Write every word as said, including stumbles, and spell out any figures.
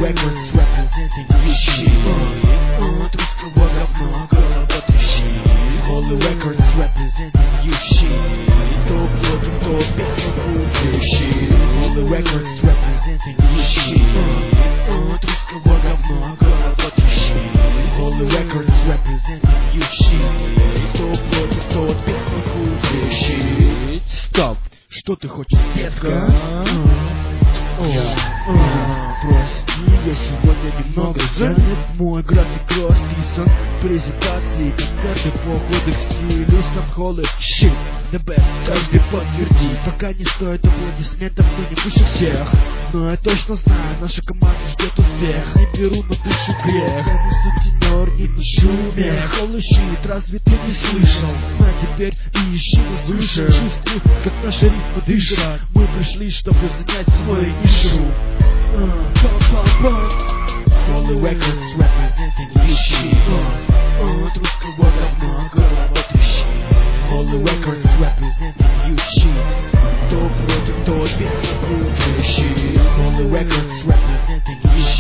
Records representing you shit. От русского говна голова трещит. Holy Records representing you shit. Кто против, кто без, кто крутящий. Holy Records representing you shit. От русского говна голова трещит. Holy Records representing you shit. Кто против, кто без, кто крутящий. Стоп! Что ты хочешь, детка? Прости, я сегодня немного занят. Мой график расписан. Презентации, концерты, походы к стилистам. Holy shit, the best, каждый подтвердит. Пока не стоит аплодисментов, но не выше всех. Но я точно знаю, наша команда ждет успех. Не беру на душу грех, я не сутенер, не ношу мех. Holy shit, разве ты не слышал? Знай теперь и ищи нас выше. Чувствуй, как наши ритмы дышат. Мы пришли, чтобы занять свою нишу. Holy Records representing you shit. От русского говна голова трещит. Holy Records representing you shit. Кто против, кто без, кто крутящий. Holy Records representing you shit.